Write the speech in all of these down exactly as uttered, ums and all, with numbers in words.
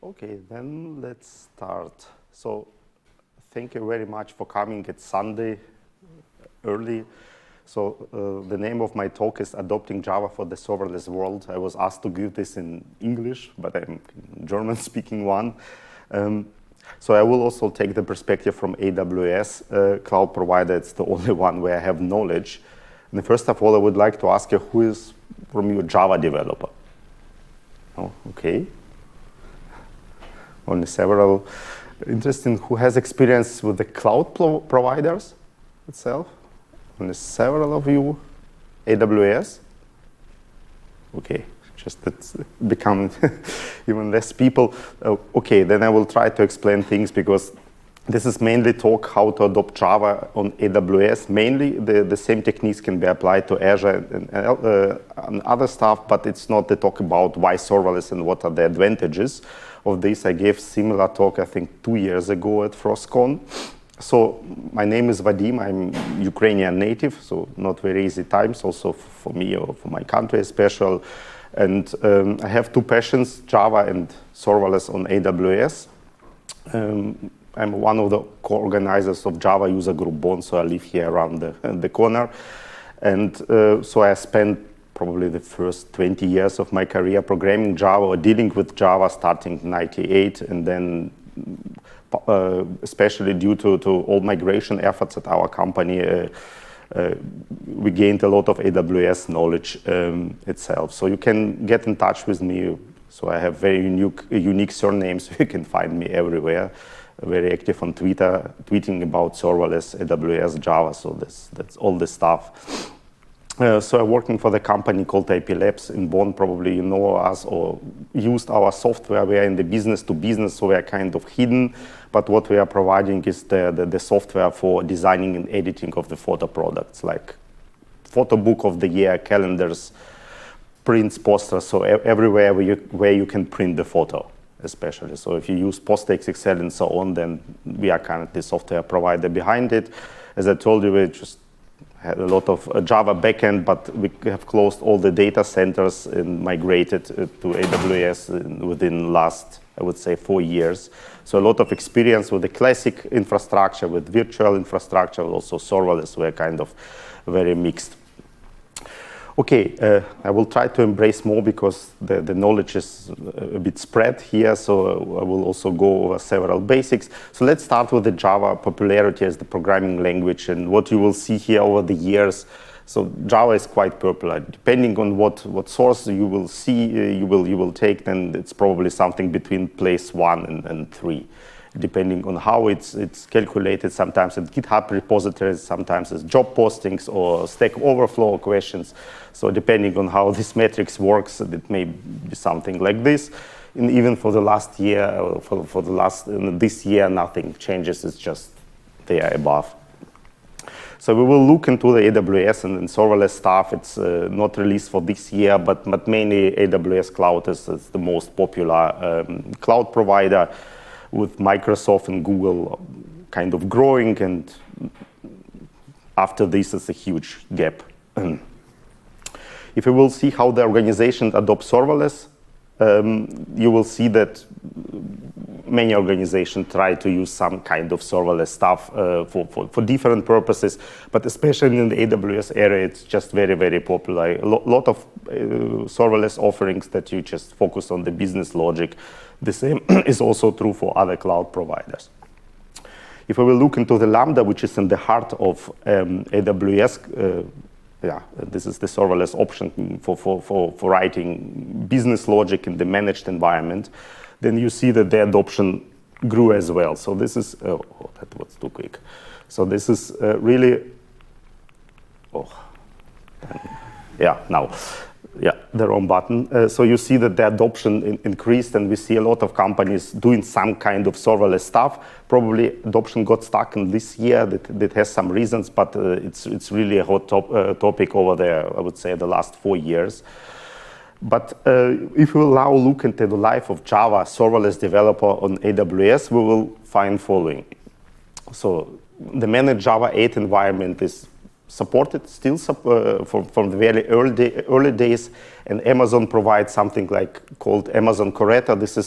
Okay, then let's start. So thank you very much for coming. It's Sunday early. So uh, the name of my talk is Adopting Java for the Serverless World. I was asked to give this in English, but I'm a German-speaking one. Um, so I will also take the perspective from A W S uh, cloud provider. It's the only one where I have knowledge. And first of all, I would like to ask you, who is from you a Java developer? Oh, okay. Only several. Interesting. Who has experience with the cloud pro providers itself? Only several of you. A W S? Okay, just that's become even less people. Uh, okay, then I will try to explain things because this is mainly talk how to adopt Java on A W S. Mainly the, the same techniques can be applied to Azure and, uh, and other stuff, but it's not the talk about why serverless and what are the advantages of this. I gave similar talk, I think, two years ago at FrostCon. So my name is Vadim. I'm Ukrainian native, so not very easy times, also for me or for my country especially. And um, I have two passions, Java and serverless on A W S. Um, I'm one of the co-organizers of Java user group Bond, so I live here around the, the corner. And uh, so I spent probably the first twenty years of my career programming Java or dealing with Java starting in ninety-eight, and then uh, especially due to, to all migration efforts at our company, uh, uh, we gained a lot of A W S knowledge um, itself. So you can get in touch with me. So I have very unique, unique surnames, so you can find me everywhere. Very active on Twitter, tweeting about serverless, A W S, Java, so this, that's all this stuff. Uh, so I'm working for the company called I P Labs in Bonn. Probably you know us or used our software. We are in the business to business, so we are kind of hidden. But what we are providing is the, the, the software for designing and editing of the photo products, like photo book of the year, calendars, prints, posters, so everywhere where you, where you can print the photo, especially. So if you use PostX, Excel, and so on, then we are currently the software provider behind it. As I told you, we just had a lot of uh, Java backend, but we have closed all the data centers and migrated uh, to A W S in, within last, I would say, four years. So a lot of experience with the classic infrastructure, with virtual infrastructure, also serverless. We're kind of very mixed. Okay, uh, I will try to embrace more because the, the knowledge is a bit spread here, so I will also go over several basics. So let's start with the Java popularity as the programming language and what you will see here over the years. So Java is quite popular. Depending on what, what source you will see, uh, you, will, you will take, then it's probably something between place one and, and three. Depending on how it's, it's calculated, sometimes at GitHub repositories, sometimes as job postings or Stack Overflow questions. So depending on how this metrics works, it may be something like this. And even for the last year, or for, for the last, uh, this year, nothing changes, it's just there above. So we will look into the A W S and, and serverless stuff. It's uh, not released for this year, but, but mainly A W S Cloud is, is the most popular um, cloud provider, with Microsoft and Google kind of growing, and after this is a huge gap. If you will see how the organization adopts serverless, um, you will see that many organizations try to use some kind of serverless stuff uh, for, for, for different purposes, but especially in the A W S area, it's just very, very popular. A lo lot of uh, serverless offerings that you just focus on the business logic. The same is also true for other cloud providers. If we will look into the Lambda, which is in the heart of um, A W S, uh, yeah, this is the serverless option for, for, for, for writing business logic in the managed environment, then you see that the adoption grew as well. So this is, oh, oh that was too quick. So this is uh, really, oh, yeah, now. Yeah, the wrong button. Uh, so you see that the adoption in increased, and we see a lot of companies doing some kind of serverless stuff. Probably adoption got stuck in this year. That, that has some reasons, but uh, it's, it's really a hot top, uh, topic over there, I would say, the last four years. But uh, if we will now look into the life of Java serverless developer on A W S, we will find following. So the managed Java eight environment is supported still uh, from, from the very early, day, early days, and Amazon provides something like called Amazon Coretta. This is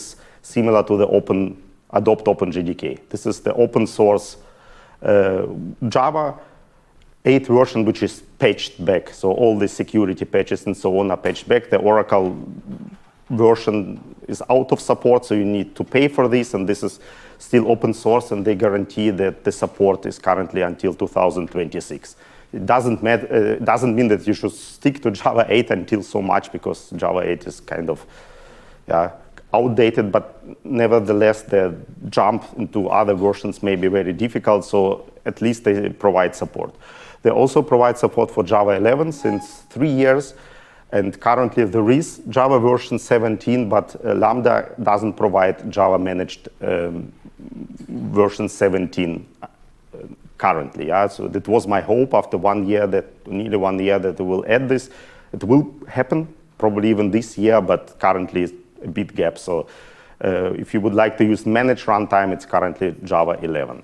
similar to the open adopt OpenJDK. This is the open source uh, Java eight version, which is patched back. So all the security patches and so on are patched back. The Oracle version is out of support, so you need to pay for this, and this is still open source, and they guarantee that the support is currently until two thousand twenty-six. It doesn't, matter, uh, doesn't mean that you should stick to Java eight until so much, because Java eight is kind of yeah, outdated, but nevertheless the jump into other versions may be very difficult, so at least they provide support. They also provide support for Java eleven since three years, and currently there is Java version seventeen, but uh, Lambda doesn't provide Java managed um, version seventeen uh, currently. Yeah? So that was my hope after one year, that nearly one year, that they will add this. It will happen probably even this year, but currently it's a bit gap. So uh, if you would like to use managed runtime, it's currently Java eleven.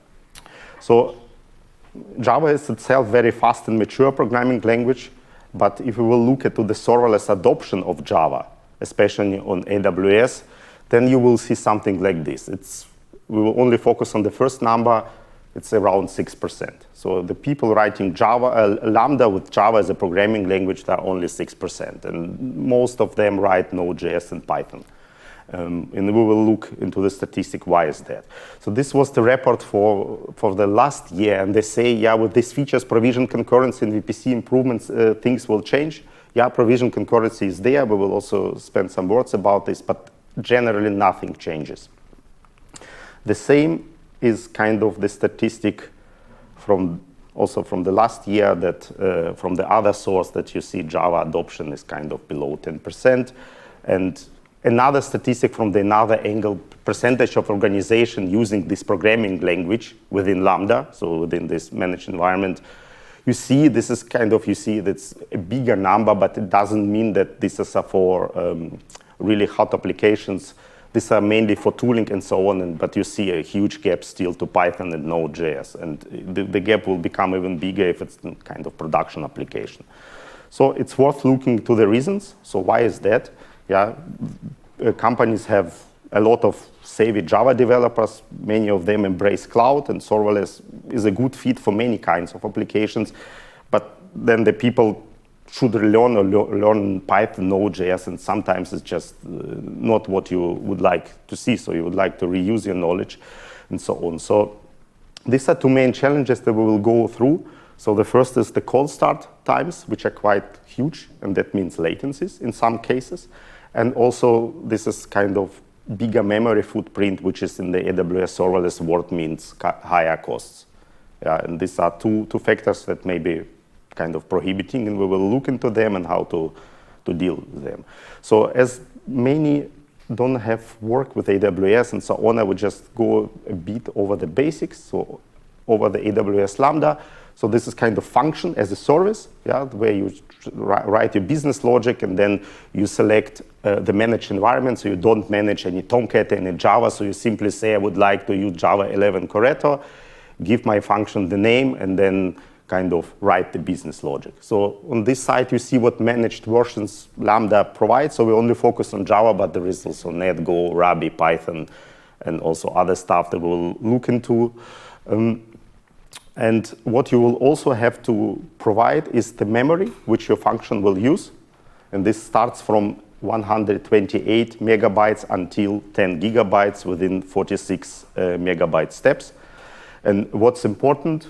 So Java is itself very fast and mature programming language, but if we will look at the serverless adoption of Java, especially on A W S, then you will see something like this. It's, we will only focus on the first number. It's around six percent. So the people writing Java, uh, Lambda with Java as a programming language, they are only six percent, and most of them write Node.js and Python. Um, and we will look into the statistic, why is that. So this was the report for, for the last year, and they say, yeah, with these features, provision concurrency and V P C improvements, uh, things will change. Yeah, provision concurrency is there. We will also spend some words about this, but generally nothing changes. The same is kind of the statistic from also from the last year, that uh, from the other source, that you see Java adoption is kind of below ten percent. And another statistic from the another angle, percentage of organization using this programming language within Lambda, so within this managed environment, you see this is kind of, you see that's a bigger number, but it doesn't mean that this is for um, really hot applications. These are mainly for tooling and so on, and, but you see a huge gap still to Python and Node.js, and the, the gap will become even bigger if it's in kind of production application. So it's worth looking to the reasons. So why is that? Yeah, uh, companies have a lot of savvy Java developers. Many of them embrace cloud, and serverless is a good fit for many kinds of applications. But then the people should learn or learn Python, Node.js, and sometimes it's just uh, not what you would like to see. So you would like to reuse your knowledge and so on. So these are two main challenges that we will go through. So the first is the cold start times, which are quite huge, and that means latencies in some cases. And also, this is kind of bigger memory footprint, which is in the A W S serverless world means higher costs. Yeah, and these are two, two factors that may be kind of prohibiting, and we will look into them and how to, to deal with them. So as many don't have work with A W S and so on, I would just go a bit over the basics, so over the A W S Lambda. So this is kind of function as a service, yeah, where you write your business logic, and then you select uh, the managed environment, so you don't manage any Tomcat, any Java, so you simply say, I would like to use Java eleven Corretto, give my function the name, and then kind of write the business logic. So on this side, you see what managed versions Lambda provides, so we only focus on Java, but there is also Net, Go, Ruby, Python, and also other stuff that we'll look into. Um, And what you will also have to provide is the memory which your function will use. And this starts from one hundred twenty-eight megabytes until ten gigabytes within forty-six uh, megabyte steps. And what's important,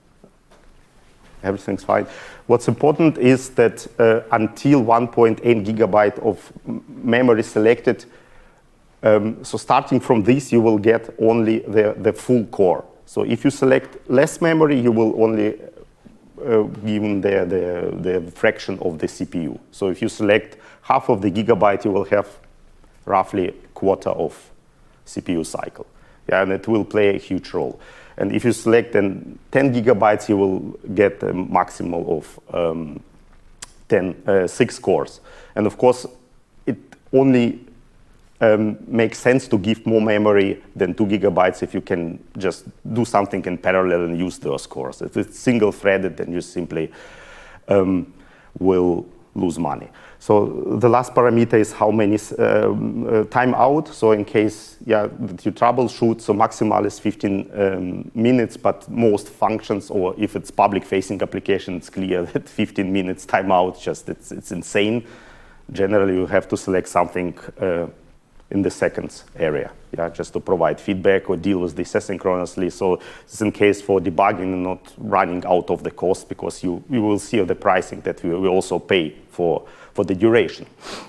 everything's fine. What's important is that uh, until one point eight gigabyte of memory selected, um, so starting from this, you will get only the, the full core. So if you select less memory, you will only uh, give the, the, the fraction of the C P U. So if you select half of the gigabyte, you will have roughly a quarter of C P U cycle. Yeah, and it will play a huge role. And if you select then ten gigabytes, you will get a maximum of um, ten, uh, six cores. And of course, it only Um, makes sense to give more memory than two gigabytes if you can just do something in parallel and use those cores. If it's single-threaded, then you simply um, will lose money. So the last parameter is how many um, uh, time out. So in case yeah, that you troubleshoot, so maximal is fifteen um, minutes, but most functions, or if it's public-facing application, it's clear that fifteen minutes timeout, just it's, it's insane. Generally, you have to select something uh, in the seconds area, yeah, just to provide feedback or deal with this asynchronously. So it's in case for debugging and not running out of the cost, because you, you will see the pricing that we will also pay for, for the duration.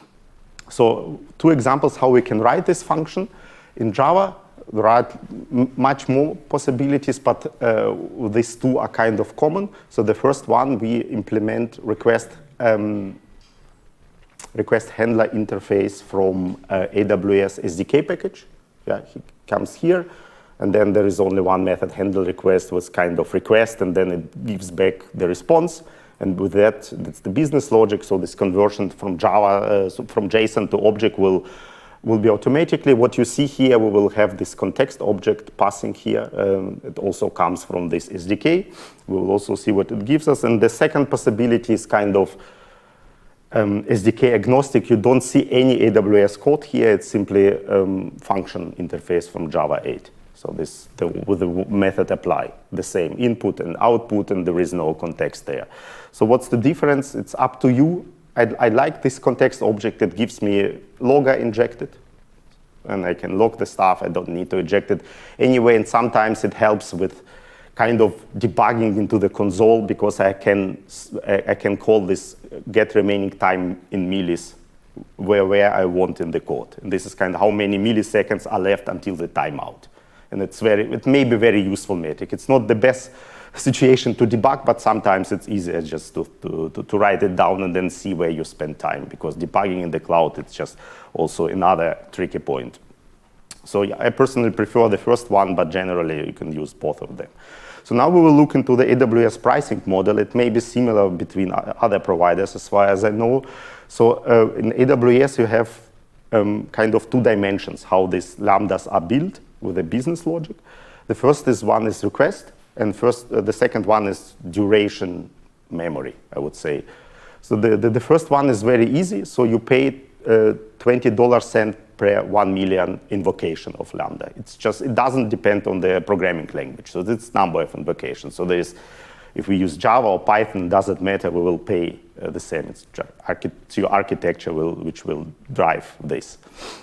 So two examples how we can write this function. In Java, there are much more possibilities, but uh, these two are kind of common. So the first one, we implement request um, request handler interface from uh, A W S S D K package. Yeah, he comes here, and then there is only one method, handle request with kind of request, and then it gives back the response. And with that, that's the business logic. So this conversion from Java, uh, so from JSON to object will will be automatically. What you see here, we will have this context object passing here. Um, it also comes from this S D K. We will also see what it gives us. And the second possibility is kind of um, S D K agnostic. You don't see any A W S code here. It's simply um, function interface from Java eight. So this, the, with the method apply, the same input and output, and there is no context there. So what's the difference? It's up to you. I, I like this context object that gives me logger injected, and I can log the stuff. I don't need to inject it anyway, and sometimes it helps with kind of debugging into the console, because I can, I can call this get remaining time in millis where, where I want in the code. And this is kind of how many milliseconds are left until the timeout. And it's very, it may be very useful metric. It's not the best situation to debug, but sometimes it's easier just to, to, to, to write it down and then see where you spend time, because debugging in the cloud, it's just also another tricky point. So yeah, I personally prefer the first one, but generally you can use both of them. So now we will look into the A W S pricing model. It may be similar between other providers as far as I know. So uh, in A W S, you have um, kind of two dimensions, how these lambdas are built with a business logic. The first is one is request, and first uh, the second one is duration memory, I would say. So the, the, the first one is very easy. So you pay uh, twenty cents per one million invocation of Lambda. It's just, it doesn't depend on the programming language. So it's number of invocations. So there's, if we use Java or Python, doesn't matter, we will pay uh, the same. It's archi your architecture will, which will drive this.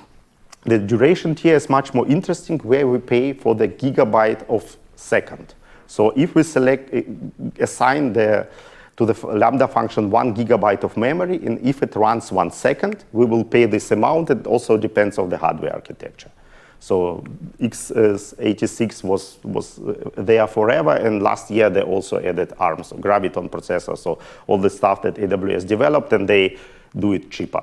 The duration tier is much more interesting, where we pay for the gigabyte of second. So if we select, assign the, to the Lambda function one gigabyte of memory, and if it runs one second, we will pay this amount. It also depends on the hardware architecture. So x eighty-six was, was there forever, and last year they also added ARM, so Graviton processor, so all the stuff that A W S developed, and they do it cheaper.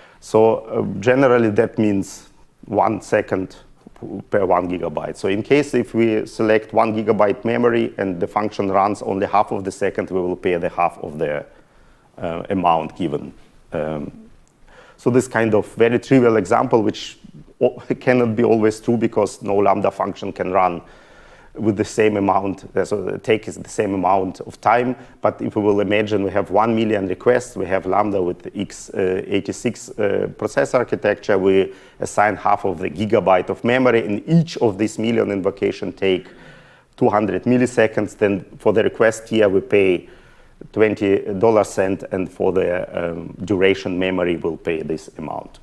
So uh, generally that means one second per one gigabyte. So in case if we select one gigabyte memory and the function runs only half of the second, we will pay the half of the uh, amount given. Um, so this kind of very trivial example, which cannot be always true, because no Lambda function can run with the same amount, so the take is the same amount of time. But if we will imagine we have one million requests, we have Lambda with the x eighty-six uh, processor architecture, we assign half of the gigabyte of memory, and each of these million invocation take two hundred milliseconds. Then for the request here, we pay twenty cents, and for the um, duration memory, we'll pay this amount.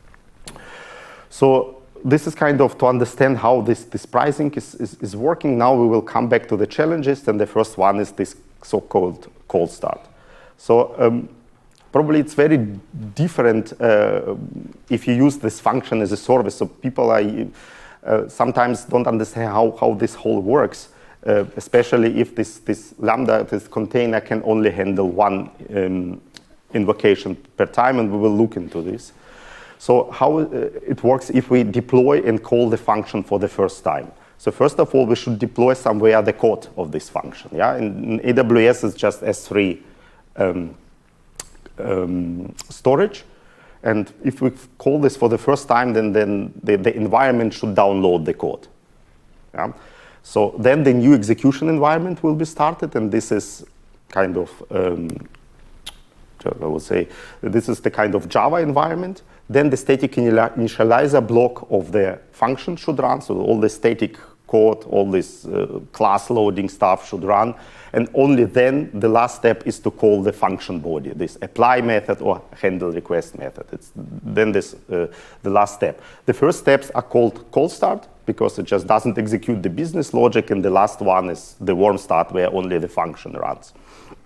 So this is kind of to understand how this, this pricing is, is, is working. Now we will come back to the challenges, and the first one is this so-called cold start. So um, probably it's very different uh, if you use this function as a service. So people are, uh, sometimes don't understand how, how this whole works, uh, especially if this, this Lambda, this container can only handle one um, invocation per time, and we will look into this. So how uh, it works if we deploy and call the function for the first time. So first of all, we should deploy somewhere the code of this function. Yeah, in, in A W S it's just S three um, um, storage, and if we call this for the first time, then then the, the environment should download the code. Yeah, so then the new execution environment will be started, and this is kind of um, I would say this is the kind of Java environment. Then the static initializer block of the function should run. So all the static code, all this uh, class loading stuff should run. And only then the last step is to call the function body, this apply method or handle request method. It's then this uh, the last step. The first steps are called call start because it just doesn't execute the business logic, and the last one is the warm start where only the function runs.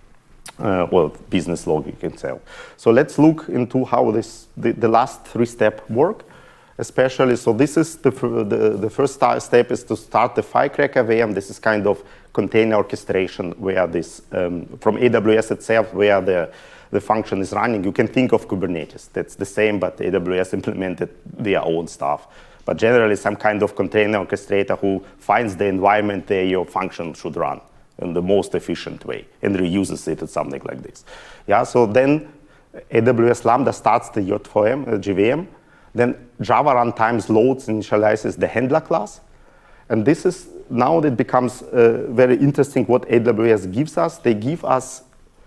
Uh, well, business logic itself. So let's look into how this the, the last three steps work. Especially, so this is the, the, the first step is to start the Firecracker V M. This is kind of container orchestration where this, um, from A W S itself, where the, the function is running. You can think of Kubernetes. That's the same, but A W S implemented their own stuff. But generally, some kind of container orchestrator who finds the environment there your function should run in the most efficient way and reuses it or something like this. Yeah, so then A W S Lambda starts the J V M, uh, J V M. Then Java runtimes loads and initializes the handler class. And this is, now it becomes uh, very interesting what A W S gives us. They give us,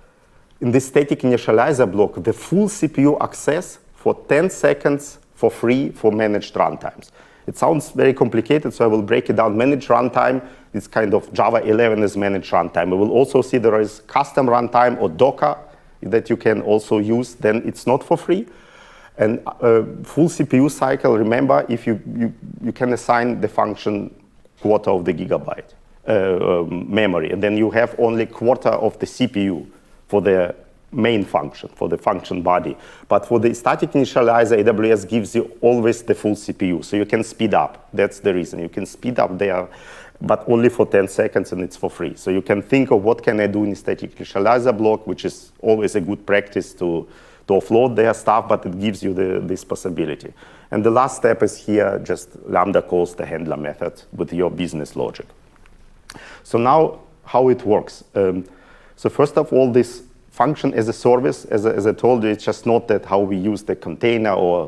in this static initializer block, the full C P U access for ten seconds for free for managed runtimes. It sounds very complicated, so I will break it down. Managed runtime is kind of Java eleven is managed runtime. We will also see there is custom runtime or Docker that you can also use. Then it's not for free. And uh, full C P U cycle, remember, if you, you, you can assign the function quarter of the gigabyte uh, um, memory, and then you have only quarter of the C P U for the main function, for the function body. But for the static initializer, A W S gives you always the full C P U, so you can speed up. That's the reason. You can speed up there, but only for ten seconds, and it's for free. So you can think of what can I do in static initializer block, which is always a good practice to to offload their stuff, but it gives you the, this possibility. And the last step is here, just Lambda calls the handler method with your business logic. So now, how it works. Um, so first of all, this function as a service, as, as I told you, it's just not that how we use the container or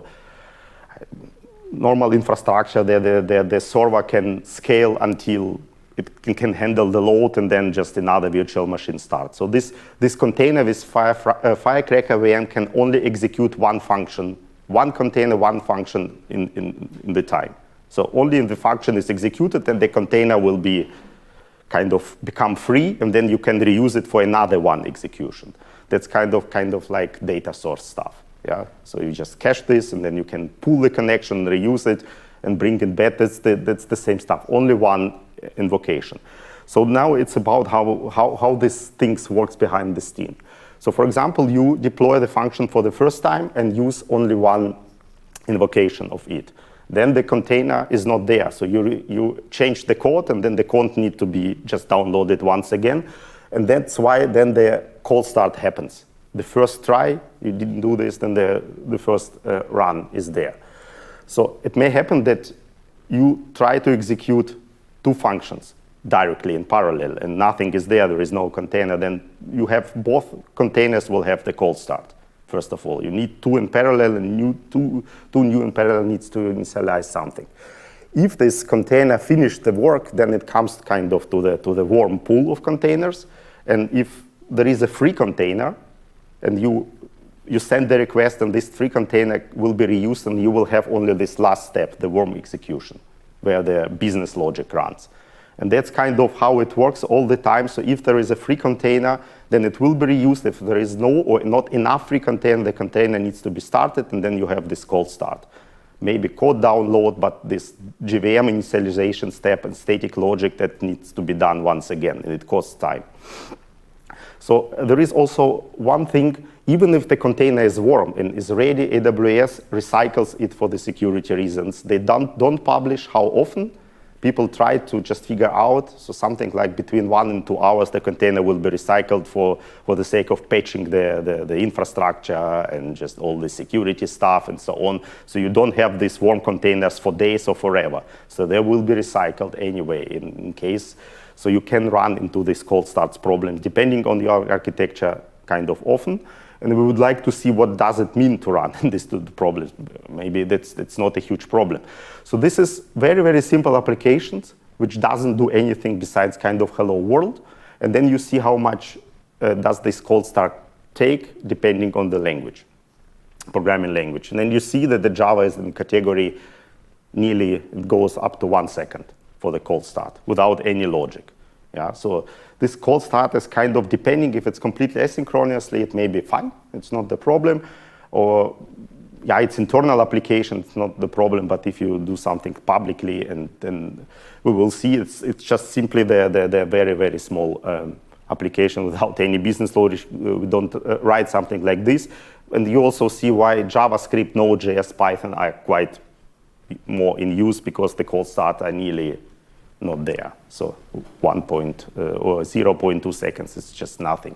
normal infrastructure. The, the, the, the server can scale until it can, can handle the load, and then just another virtual machine starts. So this, this container with Fire, uh, Firecracker V M can only execute one function, one container, one function in, in, in the time. So only if the function is executed, then the container will be kind of become free, and then you can reuse it for another one execution. That's kind of kind of like data source stuff. Yeah. So you just cache this, and then you can pull the connection, reuse it, and bring it back. That's the that's the same stuff. Only one invocation. So now it's about how, how, how this things works behind the scene. So for example, you deploy the function for the first time and use only one invocation of it. Then the container is not there. So you, you change the code, and then the code need to be just downloaded once again. And that's why then the call start happens. The first try, you didn't do this, then the, the first uh, run is there. So it may happen that you try to execute two functions directly in parallel, and nothing is there, there is no container. Then you have both containers will have the call start. First of all, you need two in parallel, and new, two, two new in parallel needs to initialize something. If this container finished the work, then it comes kind of to the, to the warm pool of containers. And if there is a free container, and you, you send the request, and this free container will be reused, and you will have only this last step, the warm execution, where the business logic runs. And that's kind of how it works all the time. So if there is a free container, then it will be reused. If there is no or not enough free container, the container needs to be started, and then you have this cold start. Maybe code download, but this J V M initialization step and static logic that needs to be done once again, and it costs time. So there is also one thing, even if the container is warm and is ready, A W S recycles it for the security reasons. They don't, don't publish how often. People try to just figure out, so something like between one and two hours, the container will be recycled for, for the sake of patching the, the, the infrastructure and just all the security stuff and so on. So you don't have these warm containers for days or forever. So they will be recycled anyway in, in case. So you can run into this cold starts problem, depending on your architecture, kind of often. And we would like to see what does it mean to run this to the problem. Maybe that's, that's not a huge problem. So this is very, very simple applications, which doesn't do anything besides kind of hello world. And then you see how much uh, does this cold start take depending on the language, programming language. And then you see that the Java is in category nearly, it goes up to one second for the cold start without any logic. Yeah, so this cold start is kind of depending if it's completely asynchronously, it may be fine, it's not the problem. Or yeah, it's internal application, it's not the problem, but if you do something publicly, and then we will see it's it's just simply the, the, the very, very small um, application without any business logic. We don't uh, write something like this. And you also see why JavaScript, Node.js, Python are quite more in use, because the cold start are nearly not there. So one point uh, or zero point two seconds is just nothing.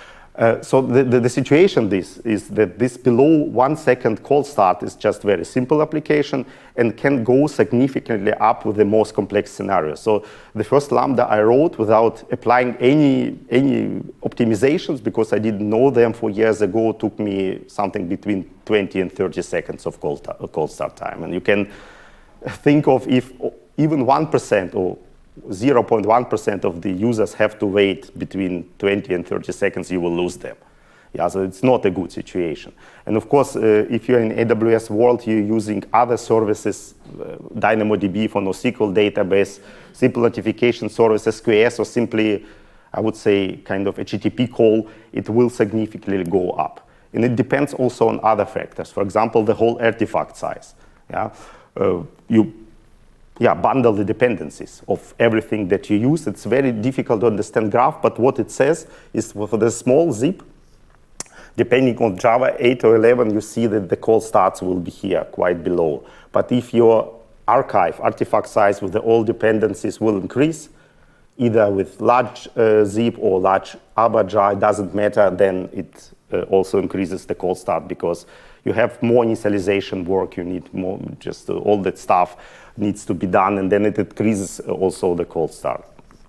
Uh, so the, the, the situation this is that this below one second cold start is just very simple application and can go significantly up with the most complex scenarios. So the first Lambda I wrote without applying any, any optimizations, because I didn't know them for years ago, took me something between twenty and thirty seconds of cold, cold start time. And you can think of if even one percent or zero point one percent of the users have to wait between twenty and thirty seconds, you will lose them. Yeah, so it's not a good situation. And of course, uh, if you're in A W S world, you're using other services, uh, DynamoDB for NoSQL database, simple notification service, S Q S, or simply, I would say, kind of H T T P call, it will significantly go up. And it depends also on other factors. For example, the whole artifact size. Yeah, uh, you Yeah, bundle the dependencies of everything that you use. It's very difficult to understand graph, but what it says is for the small zip, depending on Java eight or eleven, you see that the call starts will be here, quite below. But if your archive, artifact size with the all dependencies will increase, either with large uh, zip or large arba-jar, it doesn't matter, then it uh, also increases the call start, because you have more initialization work, you need more, just uh, all that stuff needs to be done, and then it increases also the cold start.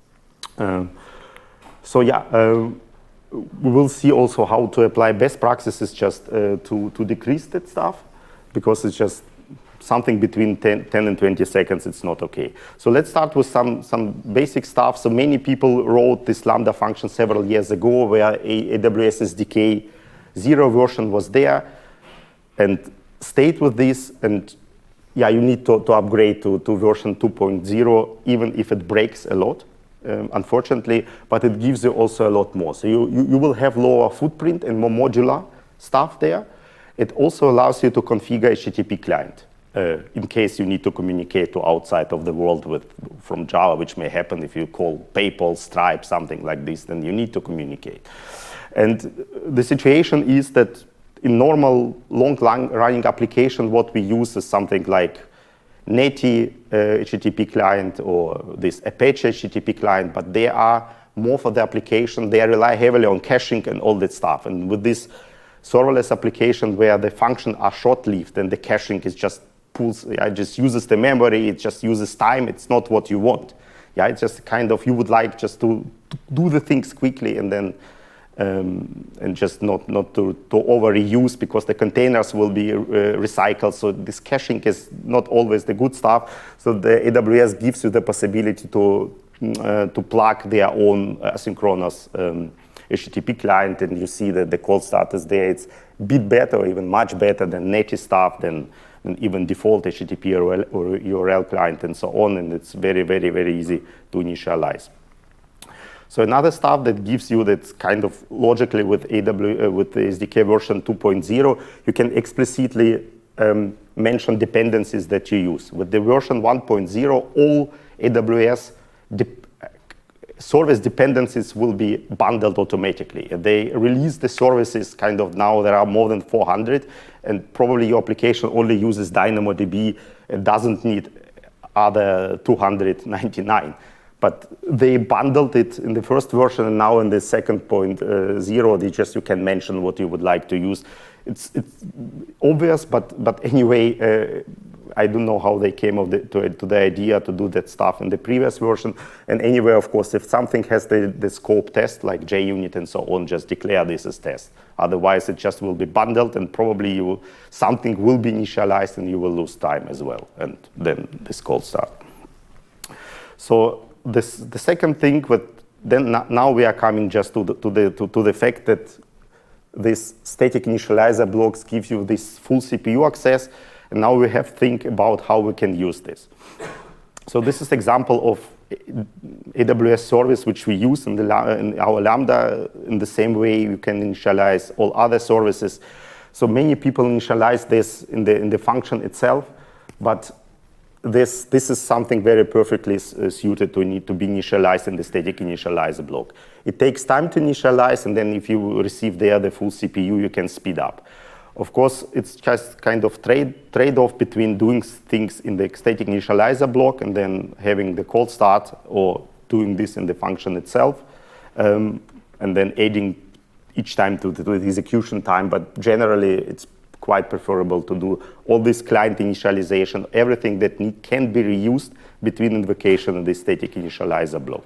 Um, so yeah, uh, we will see also how to apply best practices just uh, to, to decrease that stuff, because it's just something between ten, ten and twenty seconds, it's not okay. So let's start with some, some basic stuff. So many people wrote this Lambda function several years ago, where A W S S D K zero version was there, and stayed with this, and yeah, you need to, to upgrade to, to version two point oh, even if it breaks a lot, um, unfortunately, but it gives you also a lot more. So you, you, you will have lower footprint and more modular stuff there. It also allows you to configure H T T P client uh, in case you need to communicate to outside of the world with from Java, which may happen if you call PayPal, Stripe, something like this, then you need to communicate. And the situation is that in normal long-running application, what we use is something like Netty uh, H T T P client or this Apache H T T P client, but they are more for the application. They rely heavily on caching and all that stuff. And with this serverless application where the functions are short-lived and the caching is just pulls, yeah, it just uses the memory, it just uses time, it's not what you want. Yeah, it's just kind of, you would like just to, to do the things quickly and then Um, and just not, not to, to over-reuse, because the containers will be uh, recycled. So this caching is not always the good stuff. So the A W S gives you the possibility to, uh, to plug their own asynchronous um, H T T P client, and you see that the cold start is there. It's a bit better, or even much better than native stuff, than, than even default H T T P or U R L client and so on. And it's very, very, very easy to initialize. So another stuff that gives you that's kind of logically with A W, uh, with the S D K version two point oh, you can explicitly um, mention dependencies that you use. With the version one point oh, all A W S de service dependencies will be bundled automatically. They release the services kind of now, there are more than four hundred, and probably your application only uses DynamoDB and doesn't need other two hundred ninety-nine. But they bundled it in the first version, and now in the second point uh, zero, they just, you can mention what you would like to use. It's, it's obvious, but, but anyway, uh, I don't know how they came of the, to, to the idea to do that stuff in the previous version. And anyway, of course, if something has the, the scope test, like JUnit and so on, just declare this as test. Otherwise, it just will be bundled, and probably you will, something will be initialized, and you will lose time as well. And then this cold start. So this, the second thing, with then now we are coming just to the, to the, to, to the fact that this static initializer blocks gives you this full C P U access, and now we have to think about how we can use this. So this is example of A W S service which we use in, the, in our Lambda. In the same way you can initialize all other services. So many people initialize this in the, in the function itself, but this, this is something very perfectly uh, suited to need to be initialized in the static initializer block. It takes time to initialize, and then if you receive there the full C P U, you can speed up. Of course, it's just kind of trade, trade-off between doing things in the static initializer block and then having the cold start, or doing this in the function itself, um, and then adding each time to the, to the execution time. But generally, it's quite preferable to do all this client initialization, everything that need, can be reused between invocation and the static initializer block.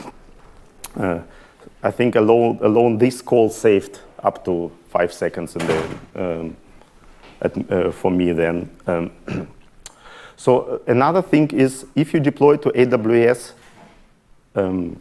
Uh, I think alone, alone this call saved up to five seconds in the, um, at, uh, for me then. Um, so uh, another thing is, if you deploy to A W S um,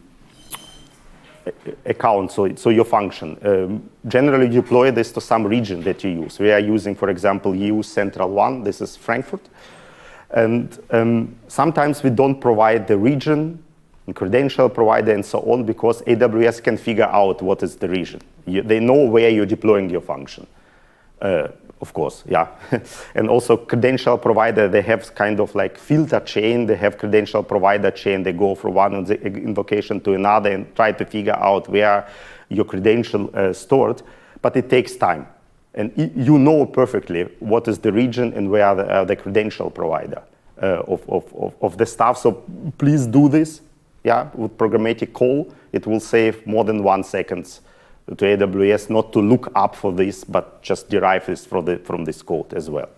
account, so, so your function, um, generally deploy this to some region that you use. We are using, for example, E U Central One. This is Frankfurt. And um, sometimes we don't provide the region, and credential provider, and so on, because A W S can figure out what is the region. You, they know where you're deploying your function, uh, of course, yeah. And also credential provider, they have kind of like filter chain, they have credential provider chain, they go from one invocation to another and try to figure out where your credential uh, stored, but it takes time. And you know perfectly what is the region and where the, uh, the credential provider uh, of, of, of, of the stuff, so please do this. Yeah, with programmatic call, it will save more than one second to A W S not to look up for this, but just derive this from, the, from this code as well.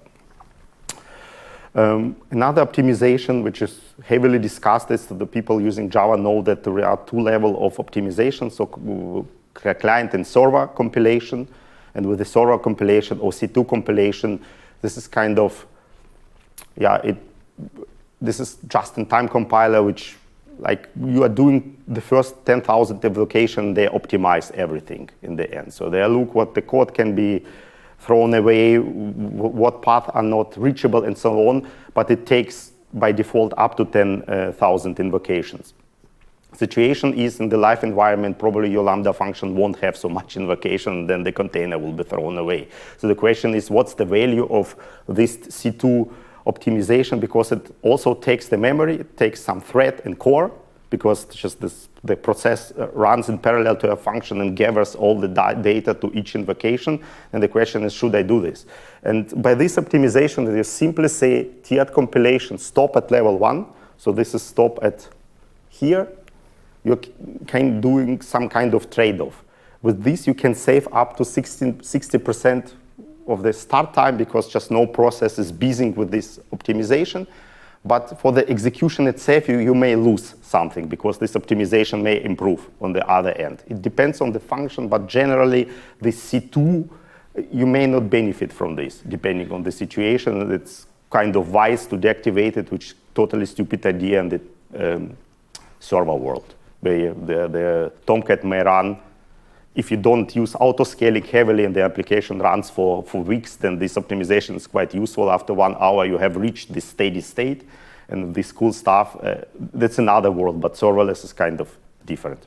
Um, another optimization, which is heavily discussed, is that the people using Java know that there are two levels of optimization, so client and server compilation. And with the server compilation or C two compilation, this is kind of, yeah, it, this is just-in-time compiler, which like you are doing the first ten thousand invocation, they optimize everything in the end. So they look what the code can be thrown away, what paths are not reachable, and so on. But it takes by default up to ten thousand invocations. Situation is in the live environment, probably your Lambda function won't have so much invocation, then the container will be thrown away. So the question is, what's the value of this C two optimization, because it also takes the memory, it takes some thread and core, because just this, the process runs in parallel to a function and gathers all the data to each invocation. And the question is, should I do this? And by this optimization, you simply say tiered compilation, stop at level one. So this is stop at here. You're kind of doing some kind of trade-off. With this, you can save up to sixty percent of the start time, because just no process is busy with this optimization. But for the execution itself, you, you may lose something, because this optimization may improve on the other end. It depends on the function, but generally, the C two, you may not benefit from this, depending on the situation. It's kind of wise to deactivate it, which is totally stupid idea in the um, server world. The, the, the Tomcat may run. If you don't use auto-scaling heavily and the application runs for, for weeks, then this optimization is quite useful. After one hour, you have reached this steady state. And this cool stuff, uh, that's another world, but serverless is kind of different.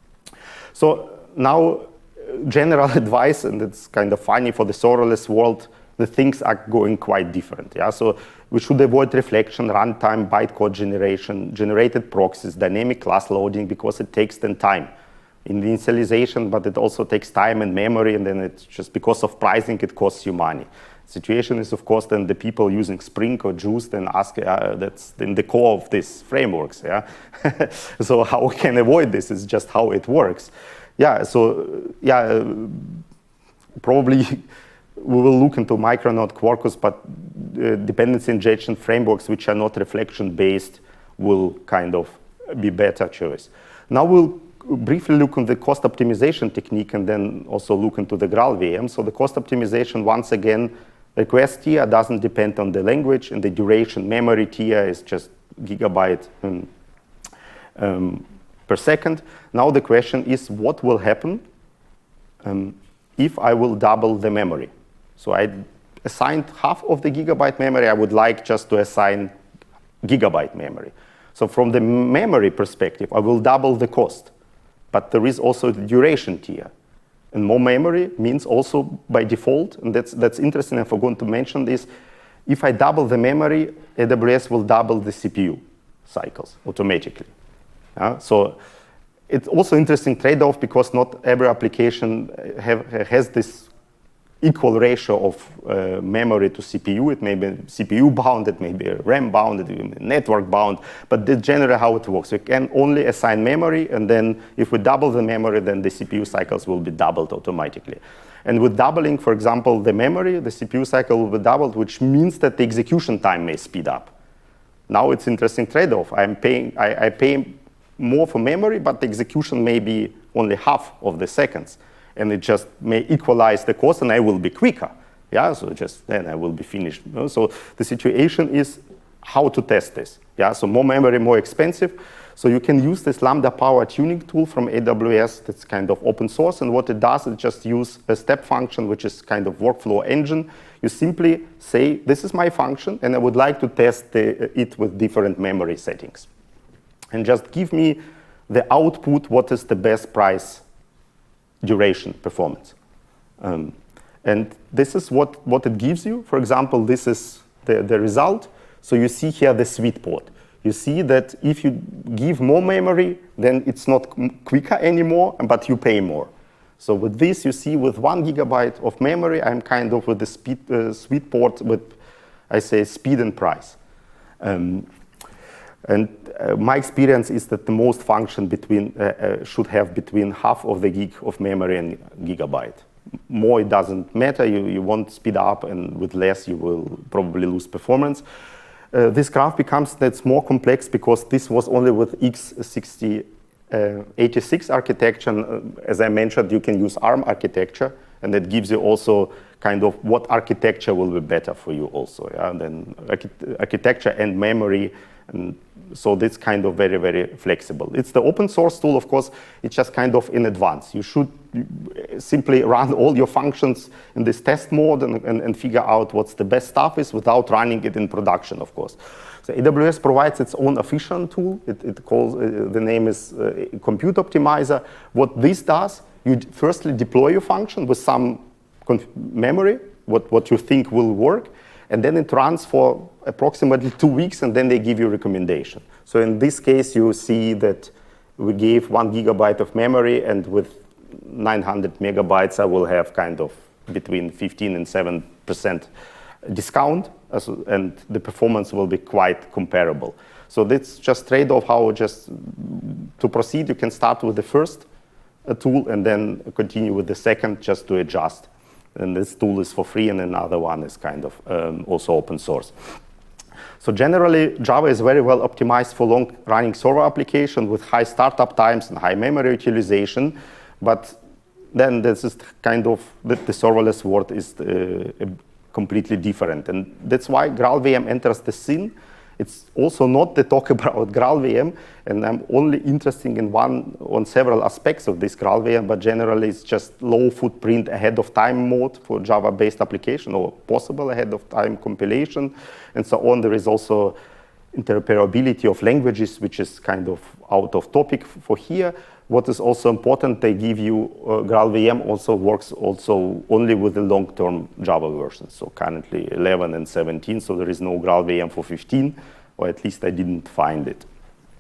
So now, general advice, and it's kind of funny for the serverless world, the things are going quite different. Yeah? So we should avoid reflection, runtime, bytecode generation, generated proxies, dynamic class loading, because it takes then time in the initialization, but it also takes time and memory, and then it's just because of pricing, it costs you money. Situation is, of course, then the people using Spring or Juice then ask, uh, that's in the core of these frameworks, yeah? So how we can avoid this is just how it works. Yeah, so, yeah, uh, probably we will look into Micronaut, Quarkus, but uh, dependency injection frameworks which are not reflection-based will kind of be better choice. Now we'll briefly look on the cost optimization technique, and then also look into the Graal V M. So the cost optimization, once again, request tier doesn't depend on the language, and the duration memory tier is just gigabyte um, um, per second. Now the question is, what will happen um, if I will double the memory. So I assigned half of the gigabyte memory, I would like just to assign gigabyte memory. So from the memory perspective, I will double the cost. But there is also the duration tier. And more memory means also by default, and that's, that's interesting, I forgot to mention this, if I double the memory, A W S will double the C P U cycles automatically. Uh, so it's also interesting trade-off because not every application have, has this equal ratio of uh, memory to C P U. It may be C P U bound, it may be RAM bound, it may be network bound, but that's generally how it works. We can only assign memory, and then if we double the memory, then the C P U cycles will be doubled automatically. And with doubling, for example, the memory, the C P U cycle will be doubled, which means that the execution time may speed up. Now it's interesting trade-off. I'm paying, I, I pay more for memory, but the execution may be only half of the seconds. And it just may equalize the cost, and I will be quicker. Yeah, so just then I will be finished. You know? So the situation is how to test this. Yeah, so more memory, more expensive. So you can use this Lambda Power Tuning tool from A W S that's kind of open source, and what it does is just use a step function, which is kind of workflow engine. You simply say, this is my function, and I would like to test the, it with different memory settings. And just give me the output, what is the best price duration performance. Um, and this is what, what it gives you. For example, this is the, the result. So you see here the sweet spot. You see that if you give more memory, then it's not quicker anymore, but you pay more. So with this, you see with one gigabyte of memory, I'm kind of with the speed, uh, sweet spot with, I say, speed and price. Um, and uh, my experience is that the most function between uh, uh, should have between half of the gig of memory and gigabyte. More it doesn't matter. You, you want speed up, and with less you will probably lose performance. Uh, this graph becomes that's more complex because this was only with x sixty eighty-six architecture. And, uh, as I mentioned, you can use ARM architecture, and that gives you also kind of what architecture will be better for you also. Yeah? And then archi architecture and memory, and so this kind of very, very flexible. It's the open source tool, of course, it's just kind of in advance. You should simply run all your functions in this test mode and, and, and figure out what's the best stuff is without running it in production, of course. So A W S provides its own efficient tool. It, it calls, uh, the name is uh, Compute Optimizer. What this does, you firstly deploy your function with some memory, what, what you think will work, and then it runs for approximately two weeks, and then they give you a recommendation. So in this case, you see that we gave one gigabyte of memory, and with nine hundred megabytes, I will have kind of between fifteen and seven percent discount, and the performance will be quite comparable. So that's just trade-off how just to proceed. You can start with the first uh, tool and then continue with the second just to adjust. And this tool is for free, and another one is kind of um, also open source. So generally, Java is very well optimized for long-running server application with high startup times and high memory utilization. But then this is kind of, the, the serverless world is uh, completely different. And that's why GraalVM enters the scene. It's also not the talk about GraalVM, and I'm only interested in one, on several aspects of this GraalVM, but generally it's just low footprint ahead of time mode for Java-based application, or possible ahead of time compilation, and so on. There is also interoperability of languages, which is kind of out of topic for here. What is also important, they give you, uh, GraalVM also works also only with the long-term Java versions. So currently eleven and seventeen, so there is no GraalVM for fifteen, or at least I didn't find it.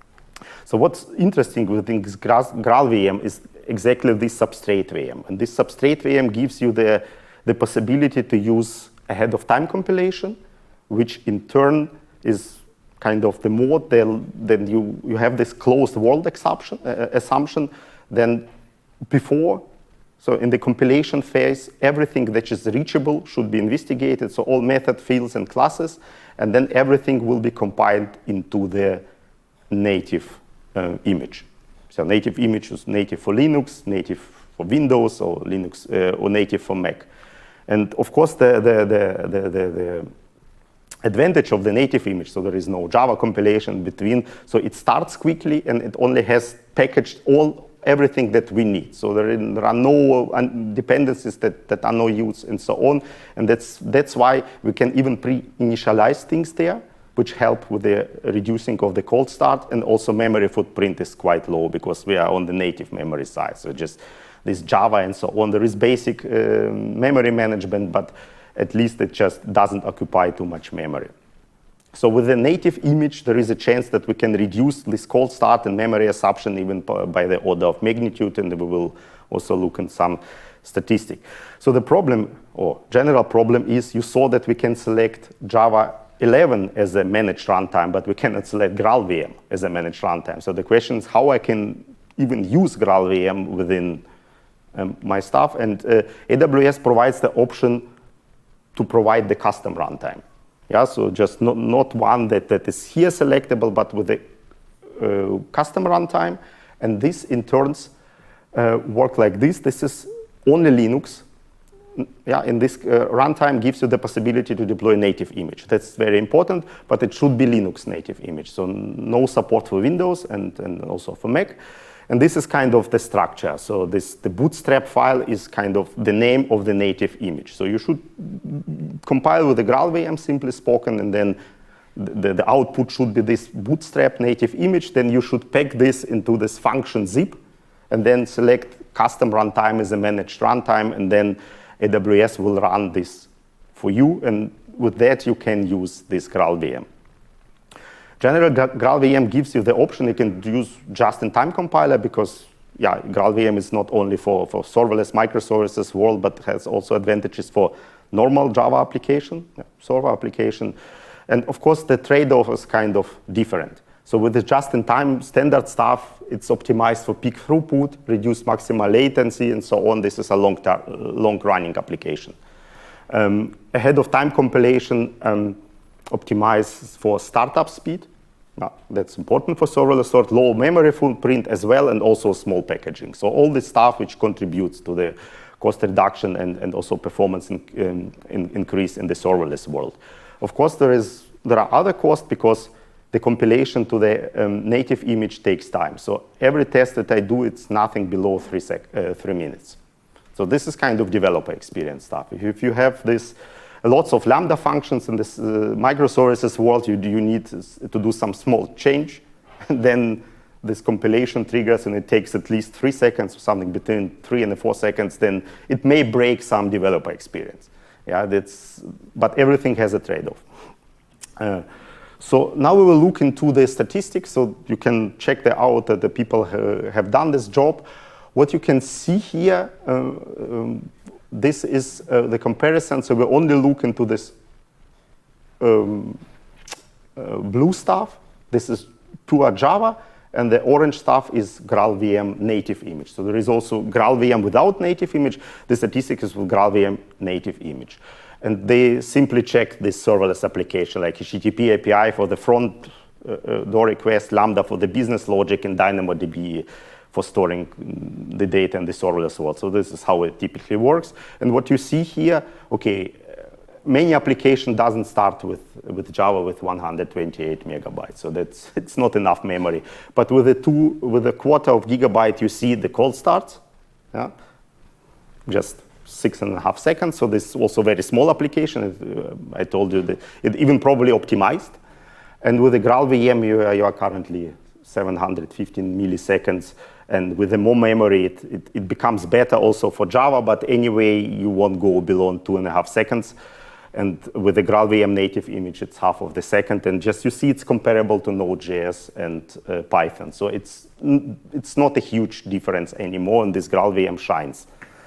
So what's interesting with this GraalVM is exactly this substrate V M. And this substrate V M gives you the, the possibility to use ahead of time compilation, which in turn is kind of the mode, then you, you have this closed world assumption, uh, assumption, then before, so in the compilation phase, everything that is reachable should be investigated, so all method fields and classes, and then everything will be compiled into the native uh, image. So native image is native for Linux, native for Windows, or Linux, uh, or native for Mac. And of course, the, the, the, the, the, the advantage of the native image, so there is no Java compilation between, so it starts quickly and it only has packaged all everything that we need. So there, there are no dependencies that, that are no use and so on. And that's, that's why we can even pre-initialize things there, which help with the reducing of the cold start, and also memory footprint is quite low because we are on the native memory side. So just this Java and so on. There is basic uh, memory management, but at least it just doesn't occupy too much memory. So with the native image, there is a chance that we can reduce this cold start and memory assumption even by the order of magnitude, and we will also look at some statistic. So the problem, or general problem, is you saw that we can select Java eleven as a managed runtime, but we cannot select GraalVM as a managed runtime. So the question is how I can even use GraalVM within um, my stuff, and uh, A W S provides the option to provide the custom runtime. Yeah, so just not, not one that, that is here selectable, but with the uh, custom runtime. And this in turns uh, work like this. This is only Linux. Yeah, in this uh, runtime gives you the possibility to deploy native image. That's very important, but it should be Linux native image. So no support for Windows and, and also for Mac. And this is kind of the structure. So this, the bootstrap file is kind of the name of the native image. So you should compile with the GraalVM, simply spoken, and then the, the output should be this bootstrap native image. Then you should pack this into this function zip, and then select custom runtime as a managed runtime, and then A W S will run this for you. And with that, you can use this GraalVM. General GraalVM gives you the option you can use just-in-time compiler because, yeah, GraalVM is not only for, for serverless microservices world, but has also advantages for normal Java application, yeah, server application. And of course, the trade-off is kind of different. So with the just-in-time standard stuff, it's optimized for peak throughput, reduced maximal latency, and so on. This is a long, long-running application. Um, ahead of time compilation, um, optimize for startup speed. Now, that's important for serverless sort, low memory footprint as well, and also small packaging. So all this stuff which contributes to the cost reduction and, and also performance in, in, in increase in the serverless world. Of course, there is there are other costs because the compilation to the um, native image takes time. So every test that I do, it's nothing below three, sec uh, three minutes. So this is kind of developer experience stuff. If, if you have this lots of Lambda functions in this uh, microservices world, you, you need to do some small change. And then this compilation triggers, and it takes at least three seconds or something between three and four seconds. Then it may break some developer experience. Yeah, that's, but everything has a trade-off. Uh, so now we will look into the statistics, so you can check the out that the people uh, have done this job. What you can see here, uh, um, this is uh, the comparison, so we only look into this um, uh, blue stuff. This is pure Java, and the orange stuff is GraalVM native image. So there is also GraalVM without native image. The statistics is with GraalVM native image. And they simply check this serverless application, like H T T P A P I for the front uh, uh, door request, Lambda for the business logic, and DynamoDB for storing the data in the serverless world. So this is how it typically works. And what you see here, okay, many application doesn't start with, with Java with one hundred twenty-eight megabytes. So that's, it's not enough memory. But with a two, with a quarter of gigabyte, you see the cold starts, yeah? Just six and a half seconds. So this is also very small application. Uh, I told you that it even probably optimized. And with the GraalVM, you are, you are currently seven hundred fifteen milliseconds. And with the more memory, it, it, it becomes better also for Java, but anyway, you won't go below two and a half seconds. And with the GraalVM native image, it's half of the second. And just you see it's comparable to Node.js and uh, Python. So it's, it's not a huge difference anymore, and this GraalVM shines.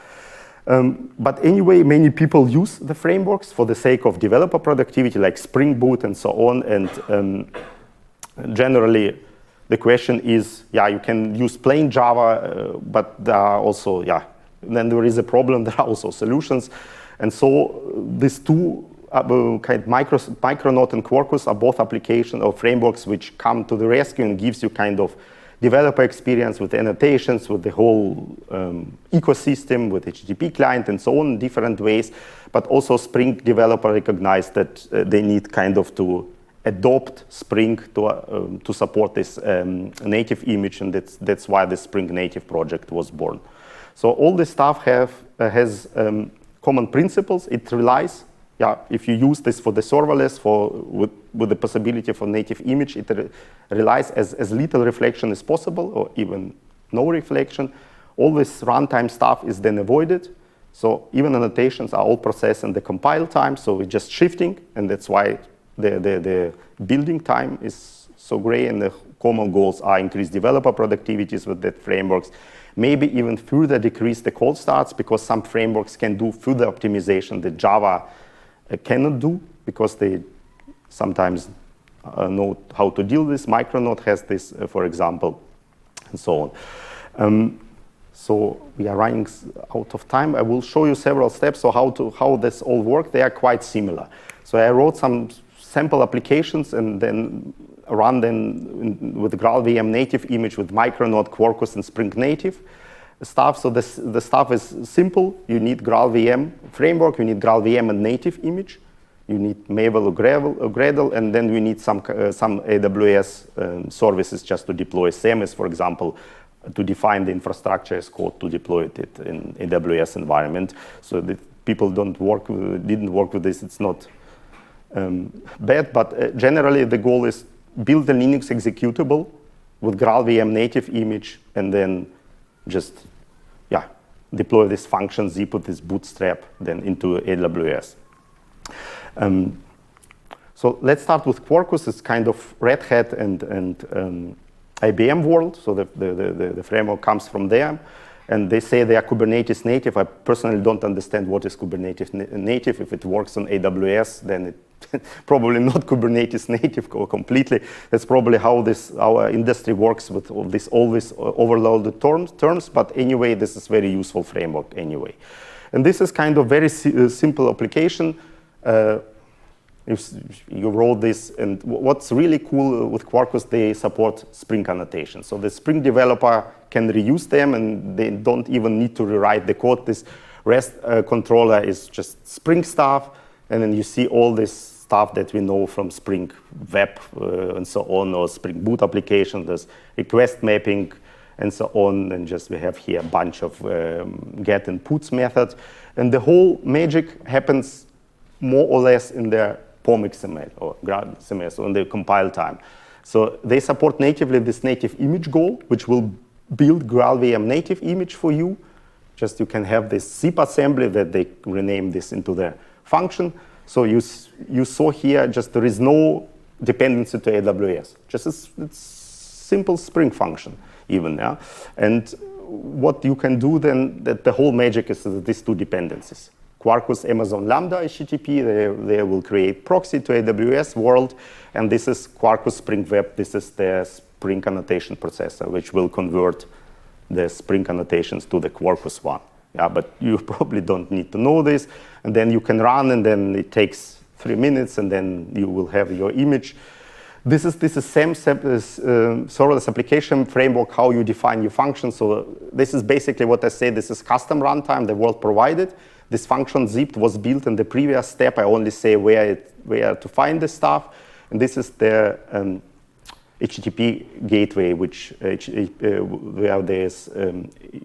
Um, but anyway, many people use the frameworks for the sake of developer productivity, like Spring Boot and so on. And um, generally, the question is, yeah, you can use plain Java, uh, but there are also, yeah, then there is a problem. There are also solutions. And so these two, uh, kind of micro, Micronaut and Quarkus are both applications or frameworks which come to the rescue and gives you kind of developer experience with annotations, with the whole um, ecosystem, with H T T P client and so on in different ways. But also Spring developer recognized that uh, they need kind of to adopt Spring to, uh, um, to support this um, native image, and that's, that's why the Spring Native project was born. So all this stuff have, uh, has um, common principles. It relies, yeah, if you use this for the serverless, for, with, with the possibility for native image, it re relies as, as little reflection as possible, or even no reflection. All this runtime stuff is then avoided. So even annotations are all processed in the compile time, so it's just shifting, and that's why the, the, the building time is so great, and the common goals are increased developer productivities with that frameworks, maybe even further decrease the cold starts, because some frameworks can do further optimization that Java uh, cannot do, because they sometimes uh, know how to deal with this. Micronaut has this, uh, for example, and so on. Um, So we are running out of time. I will show you several steps so how to how this all works. They are quite similar. So I wrote some sample applications and then run them in, with GraalVM native image with Micronaut, Quarkus, and Spring Native stuff. So this, the stuff is simple. You need GraalVM framework. You need GraalVM and native image. You need Maven or Gradle, and then we need some uh, some A W S um, services just to deploy S A M S, for example, to define the infrastructure as code to deploy it in A W S environment. So that people don't work, with, didn't work with this, it's not um, bad, but uh, generally the goal is build a Linux executable with GraalVM native image, and then just, yeah, deploy this function, zip with this bootstrap, then into A W S. Um, so let's start with Quarkus. It's kind of Red Hat and, and um, I B M world, so the, the, the, the framework comes from there, and they say they are Kubernetes native. I personally don't understand what is Kubernetes na native. If it works on A W S, then it probably not Kubernetes native completely. That's probably how this our industry works with all this always overloaded terms, terms. But anyway, this is very useful framework anyway. And this is kind of very si uh, simple application. Uh, You wrote this, and what's really cool with Quarkus, they support Spring annotations. So the Spring developer can reuse them, and they don't even need to rewrite the code. This REST uh, controller is just Spring stuff, and then you see all this stuff that we know from Spring Web uh, and so on, or Spring Boot application. There's request mapping and so on, and just we have here a bunch of um, get and puts methods. And the whole magic happens more or less in their P O M X M L or GraalXML, so in the compile time. So they support natively this native image goal, which will build GraalVM native image for you. Just you can have this zip assembly that they rename this into the function. So you, you saw here, just there is no dependency to A W S. Just a, it's simple Spring function even, yeah? And what you can do then, that the whole magic is these two dependencies. Quarkus, Amazon Lambda H T T P, they, they will create proxy to A W S world, and this is Quarkus Spring Web. This is the Spring annotation processor, which will convert the Spring annotations to the Quarkus one. Yeah, but you probably don't need to know this, and then you can run, and then it takes three minutes, and then you will have your image. This is this is same uh, serverless application framework, how you define your function. So this is basically what I say. This is custom runtime the world provided. This function zipped was built in the previous step. I only say where it, where to find the stuff, and this is the um, H T T P gateway, which uh, uh, where this um,